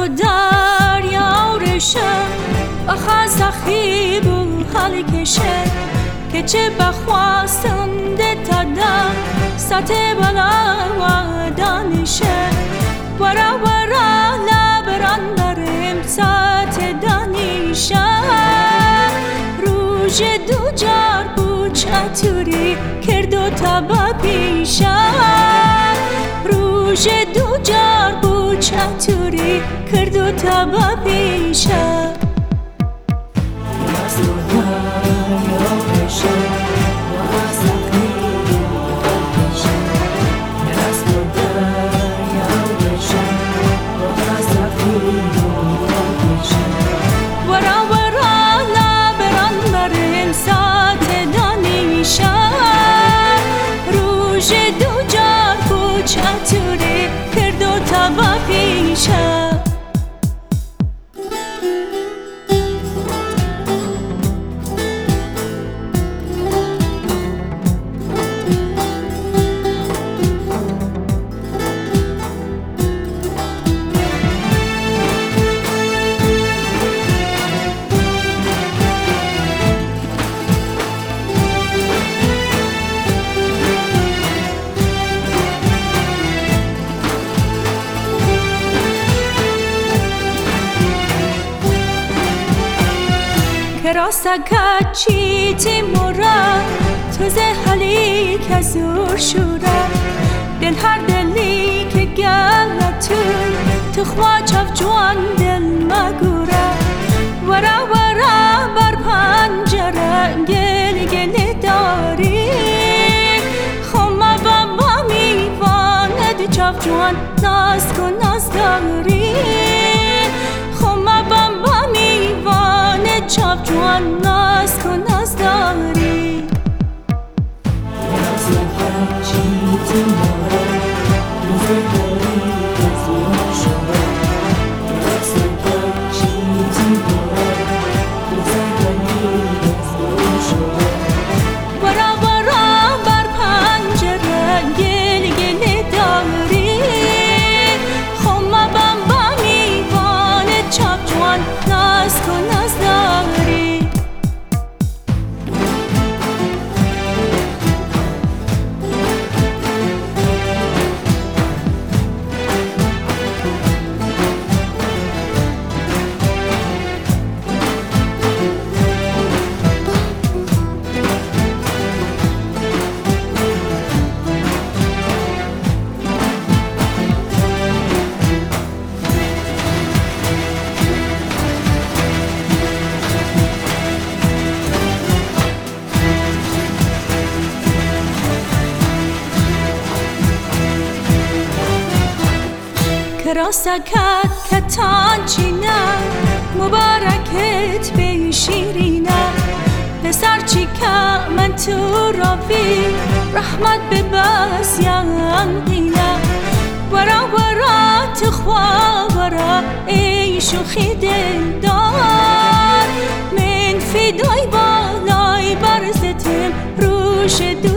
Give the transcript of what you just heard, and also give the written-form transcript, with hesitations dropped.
و دریا رشم بخواست خیب و حال کشه که چه بخواستم ده تدم سطح بلا و دانشه ورا ورا لبران برم سطح دانشه روژ دو جار بود چطوری کرد و تبا پیشه روژ دو جار بود چطوری کرد و تبا پیشه چطوری کرد و تبا پیشه کراسا کچی تیمورا تو زهلی که زور شورا دل هر دلی که گلتون تو خوا چاف جوان دل مگورا ورا ورا بر پنجره گل گل داری خما بابا میواند چاف جوان ناز کن ناز داری خما بابا میواند چاپ جوان ناز کن ناز داری ورا ورا بر پنجره گل گل داری خما بابا میواند چاپ جوان ناز کن ناز داری کراسا کتان چینه مبارکت به شیرینه پسر چی که من تو راوی رحمت به بس یندینه ورا ورا تو خوا ورا ای شوخی دلدار من فدای بالای برزتم روش دو